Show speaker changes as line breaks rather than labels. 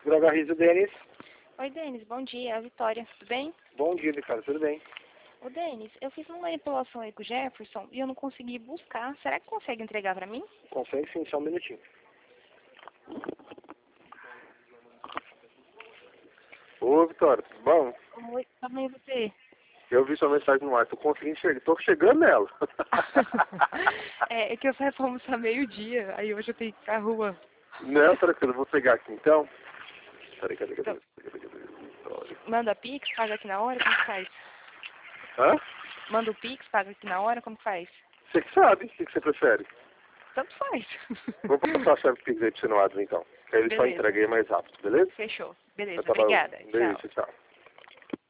Droga Riso, Denis.
Oi, Denis, bom dia, é a Vitória, tudo bem?
Bom dia, Ricardo, tudo bem?
Ô, Denis, eu fiz uma manipulação aí com o Jefferson e eu não consegui buscar. Será que consegue entregar pra mim?
Consegue sim, só um minutinho. Ô, Vitória, tudo bom?
Oi, também você.
Eu vi sua mensagem no ar, tô conseguindo chegar, tô chegando nela.
É que eu saio pra almoçar meio-dia, aí hoje eu tenho que ir pra rua.
Não, tranquilo, eu vou pegar aqui então. Peraí, cadê?
Então,
Vitória.
manda Pix, paga aqui na hora, como que faz?
Hã?
Manda o Pix, paga aqui na hora, como que faz?
Você que sabe, o que você prefere?
Tanto faz.
Vou passar a chave Pix aí pro seu lado então. Que aí ele só
Beleza.
entrega aí mais rápido, beleza?
Fechou. Beleza,
Então tá bom.
obrigada.
Beijo,
Tchau.
tchau.